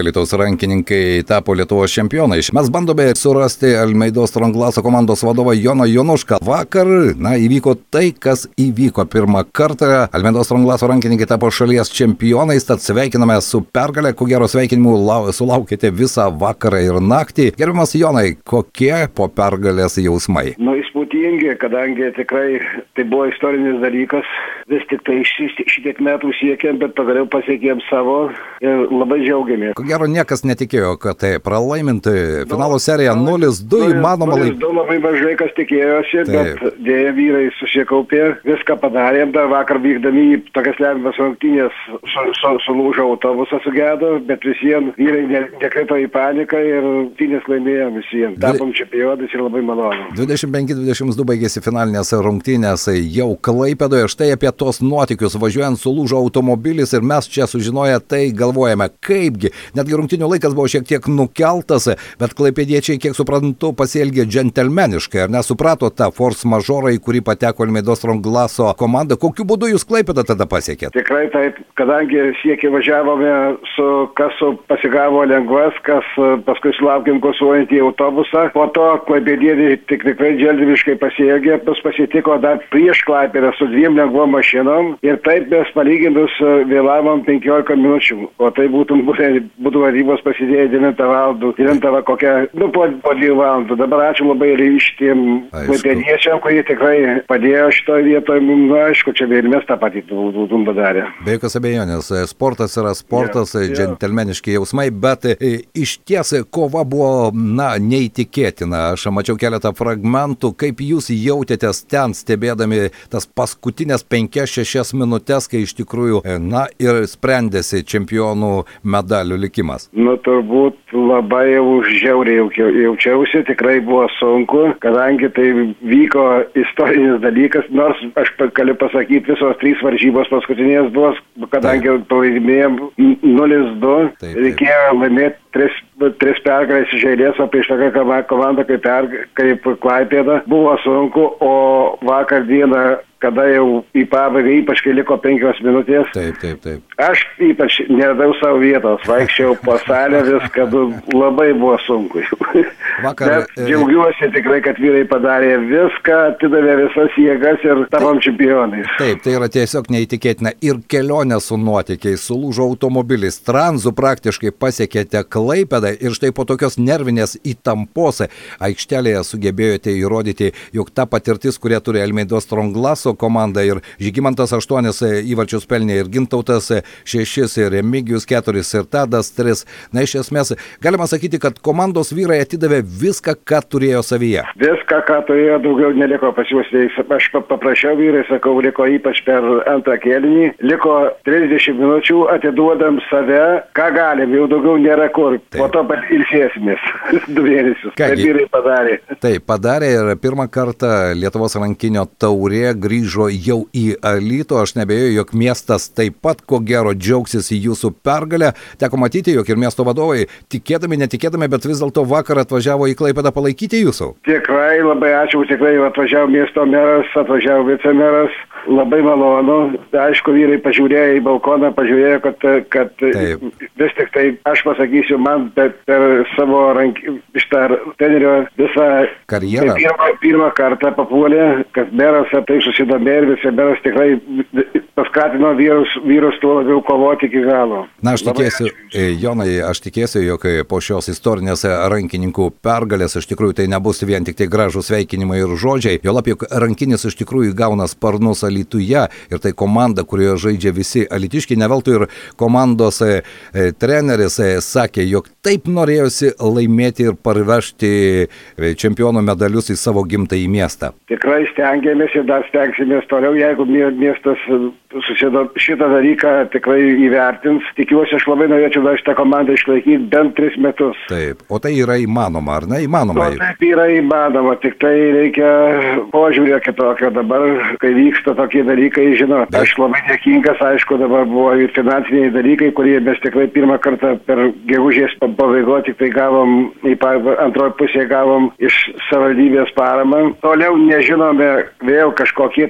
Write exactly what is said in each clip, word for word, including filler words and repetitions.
Alytaus rankininkai tapo Lietuvos čempionais. Mes bandome surasti Almeidos Stronglaso komandos vadovą Joną Jonušką. Vakar, na, įvyko tai, kas įvyko pirmą kartą. Almeidos Stronglaso rankininkai tapo šalies čempionais, tad sveikiname su pergalė. Ko gero sveikinimų lau, sulaukėte visą vakarą ir naktį. Gerbiamas Jonai, kokie po pergalės jausmai? Nu, įspūdingi, kadangi tikrai tai buvo istorinis dalykas. Vis tik tai šitiek metų siekėm, bet pagaliau pasiekėm savo ir labai džiaugiamės. Ko gero niekas netikėjo, kad tai pralaiminti finalo seriją nulis du įmanoma laimėti. nulis du labai mažai kas tikėjosi, Taip. bet dėja vyrai susikaupė, viską padarėm. Dar vakar vykdami į tokias lemiamas rungtynės su, su, sulūžo autobusą sugedo, bet visiems vyrai ne, nekrito į paniką ir rungtynės laimėjom visiems. Tapom čempionais ir labai malonu. dvidešimt penki dvidešimt du baigėsi finalinės rungtynės jau Klaipėdoje. Štai apie tos nuotykius. Važiuojant sulūžo automobilis ir mes čia sužinoję tai galvojame, kaipgi. Netgi rungtynių laikas buvo šiek tiek nukeltas, bet klaipėdiečiai, kiek suprantu, pasielgė džentelmeniškai. Ar nesuprato tą force majeure, į kurį pateko Almeidos Stronglaso komanda? Kokiu būdu jūs Klaipėdą tada pasiekėte? Tikrai taip, kadangi siekį važiavome su kas su pasigavo lengvas, kas paskui sulaukėm kursuojant į autobusą. Po to klaipėdiečiai tik tikrai džentelmeniškai pasielgė, mus pasitiko dar prieš Klaipėdą su dviem lengvom mašinom ir taip mes palyginus vėlavom penkiolika minučių, o tai būtų būtų varybos prasidėję devintą valandą, devintą kokią, nu, po, po dviejų valandų. Dabar ačiū labai ryštiem klaipėdiečiam, kurie tikrai padėjo šitoje vietoje. Nu, aišku, čia ir mes tą patį būtum padarę. Be jokios abejonės, sportas yra sportas, ja, džentelmeniški jausmai, bet e, iš ties kova buvo, na, neįtikėtina. Aš mačiau keletą fragmentų, kaip jūs jautėtės ten, stebėdami tas paskutinės penkias šešias minutės, kai iš tikrųjų, na, ir sprendėsi čempionų medalių likimas. Nu, turbūt labai jau žiauriai jaučiausi, tikrai buvo sunku, kadangi tai vyko istorinis dalykas, nors aš galiu pasakyti, visos trys varžybos paskutinės buvo, kadangi pralaimėjom nulis du, reikėjo laimėti tris, tris pergalės iš eilės, o prieš tokią komandą kaip, kaip Klaipėda buvo sunku, o vakar dieną, kada jau į pabaigą, ypač kai liko penkios minutės, taip, taip, taip. aš ypač neradau savo vietos, vaikščiau po salę, viską labai buvo sunku. Vakar, bet džiaugiuosi tikrai, kad vyrai padarė viską, atidavė visas jėgas ir tapom čempionais. Taip, tai yra tiesiog neįtikėtina. Ir kelionė su nuotykiais, sulūžo automobilis, tranzu praktiškai pasiekėte Klaipėdą ir štai po tokios nervinės įtampos aikštelėje sugebėjote įrodyti, jog ta patirtis, kurią turi Almeidos Stronglaso komanda ir Žygimantas aštuonis įvarčius pelnė ir Gintautas šešis ir Remigijus keturis ir Tadas tris. Na, iš esmės, galima sakyti, kad komandos vyrai atidavė viską, ką turėjo savyje. Viską, ką turėjo, daugiau neliko pas juos. Aš paprašiau vyrai, sakau, liko ypač per antrą kėlinį. Liko trisdešimt minučių, atiduodam save, ką galim, jau daugiau nėra kur. Taip. Po to ilsėsimės du mėnesius. Tai vyrai padarė. Taip, padarė ir pirmą kartą Lietuvos rankinio taurė grįžo jau į Alytų. Aš nebejoju, jog miestas taip pat, ko gero, džiaugsis į jūsų pergalę. Teko matyti, jog ir miesto vadovai, tikėdami, netikėdami, bet vis dėlto vakar atvažiavo į Klaipėdą palaikyti jūsų. Tikrai, labai ačiū, tikrai atvažiavo miesto meras, atvažiavo vicemeras. Labai malonu. Aišku, vyrai pažiūrėjo į balkoną, pažiūrėjo, kad, kad vis tik tai, aš pasakysiu, man per, per savo rank, šitą trenerio visą karjerą. Tai pirmą, pirmą kartą papuolė, kad meras tai susidomėjo ir vicemeras tikrai paskatino vyrus, vyrus tuo labiau kovoti iki galo. Na, aš tikėsiu, Jonai, aš tikėsiu, jog po šios istorinės rankininkų pergalės iš tikrųjų tai nebus vien tik tai gražūs sveikinimai ir žodžiai. Jolab, jog rankinis iš tikrųjų gauna sparnus Alytuje ir tai komanda, kurioje žaidžia visi alytiškiai. Ne veltui ir komandos e, treneris e, sakė, jog taip norėjosi laimėti ir parvežti e, čempionų medalius į savo gimtąjį miestą. Tikrai stengiamės ir dar stengsimės toliau, jeigu miestas susido, šitą dalyką tikrai įvertins. Tikiuosi, aš labai norėčiau dar šitą komandą išlaikyti bent tris metus. Taip, o tai yra įmanoma, ar ne? Įmanoma. O taip yra įmanoma, tik tai reikia požiūrė kitokio dabar, kai vyksta tokie dalykai, žinot. Bet... Aš labai dėkingas, aišku, dabar buvo ir finansiniai dalykai, kurie mes tikrai pirmą kartą per gegužės pabaigą tik tai gavom, į antroji pusė gavom iš savivaldybės paramą. Toliau nežinome, vėl kažkokie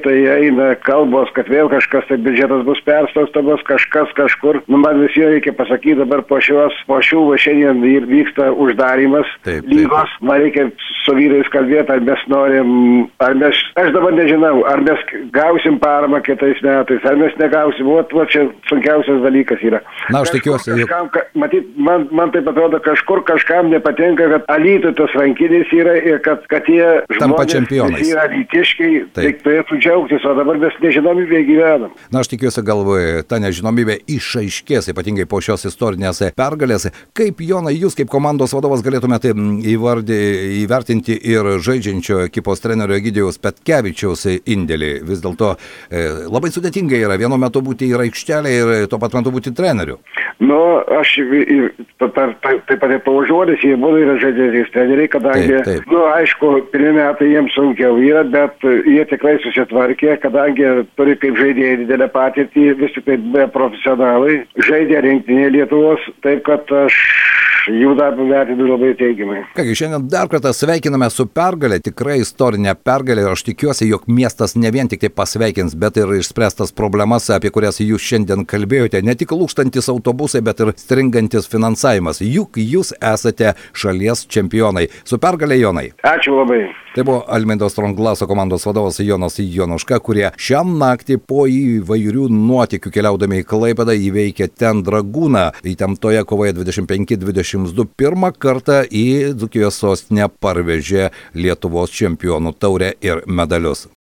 tai eina kalbos, kad vėl kažkas, tai biudžetas bus perstaustamas, kažkas kažkur. Nu, man visi reikia pasakyti dabar po šios, po šių va šiandien ir vyksta uždarimas taip, lygos. taip. Man reikia su vyrais kalbėti, ar mes norim, ar mes, aš dabar nežinau, ar mes gausim paramą kitais metais, ar mes negausim. O, o čia sunkiausias dalykas yra. Na, aš tikiuosi, jog... Kažkam, ka, matyt, man, man taip atrodo, kažkur kažkam nepatinka, kad Alytui tas rankinis yra ir kad, kad tie tampa žmonės čempionais. yra alytiškiai, tai turėtų džiaugtis, o dabar mes nežinomybėje gyvenam. Na, aš tikiuosi, galvoju, ta nežinomybė išaiškės, ypatingai po šios istorinės pergalės. Kaip, Jonai, jūs kaip komandos vadovas galėtumėte įvardį, įvertinti ir žaidžiančio ekipos trenerio Egidijaus Petkevičiaus indėlį? Vis dėlto e, labai sudėtinga yra vienu metu būti ir aikštelė ir tuo pat metu būti treneriu. Nu, aš taip pat ir pavažiuodės, jie būtų yra žaidėjais treneriai, kadangi, taip, taip. Nu, aišku, pirmi metai jiems sunkiau yra, bet jie tikrai susitvarkė, kadangi turi kaip žaidėjai didelę patirtį, vis tik tai profesionalai, žaidė rinktinė Lietuvos, taip kad aš jų darbą vertinu labai teigiamai. Kągi, šiandien dar kartą sveikiname su pergalė, tikrai istorinė pergalė ir aš tikiuosi, jog miestas ne vien tik tai pasveikins, bet ir išspręstas problemas, apie kurias jūs šiandien kalbėjote, ne tik lūkstantis autobusai, bet ir stringantis finansavimas. Juk jūs esate šalies čempionai. Su pergalė, Jonai. Ačiū labai. Tai buvo Almindo Strongglaso komandos vadovas Jonas Jonuška, kurie šią naktį po įvairių nuotykių keliaudami į Klaipėdą įveikė ten Dragūną. Įtemptoje kovoje dvidešimt penki dvidešimt du pirmą kartą į Dzūkijos sostinę parvežė Lietuvos čempionų taurę ir medalius.